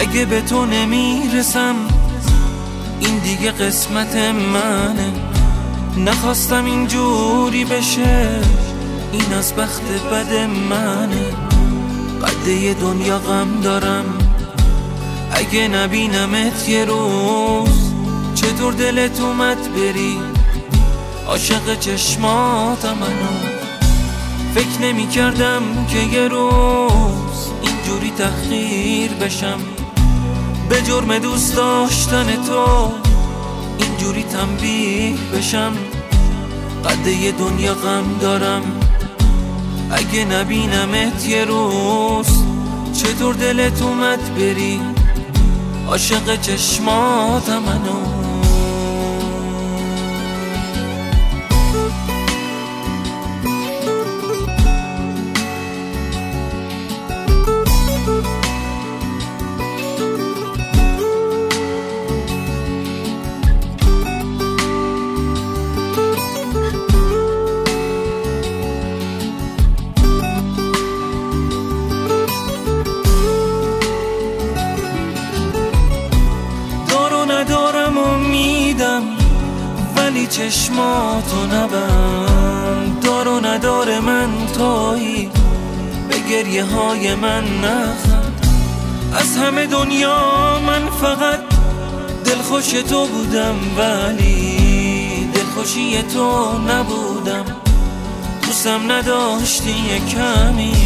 اگه به تو نمیرسم این دیگه قسمت منه. نخواستم اینجوری بشه، این از بخت بد منه. قده دنیا غم دارم، اگه نبینمت یه روز چطور دلت اومد بری عاشق چشماتم. منو فکر نمی کردم که یه روز اینجوری تحقیر بشم، به جرم دوست داشتن تو اینجوری تنبیه بشم. قده دنیا غم دارم، اگه نبینمت یه روز چطور دلت اومد بری عاشق چشماتم. منو ندارم امیدم ولی چشماتو نبند. دار و نداره من تویی، به گریه های من نخند. از همه دنیا من فقط دلخوش تو بودم، ولی دلخوشی تو نبودم. دوستم نداشتی یه کمی،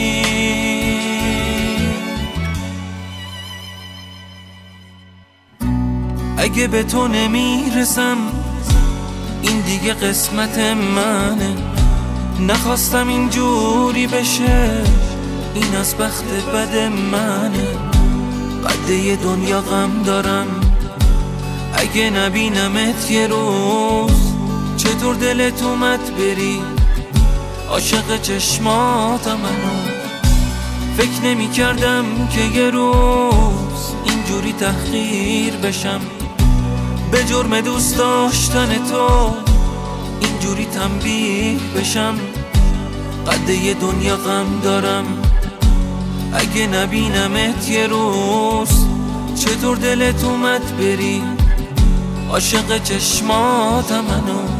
اگه به تو نمیرسم این دیگه قسمت منه. نخواستم اینجوری بشه، این از بخت بد منه. قده دنیا غم دارم، اگه نبینمت یه روز چطور دلت اومد بری عاشق چشماتم. منو فکر نمی کردم که یه روز اینجوری تحقیر بشم، به جرم دوست داشتن تو اینجوری تنبیه بشم. قده دنیا غم دارم، اگه نبینمت یه روز چطور دلت اومد بری عاشق چشماتم. منو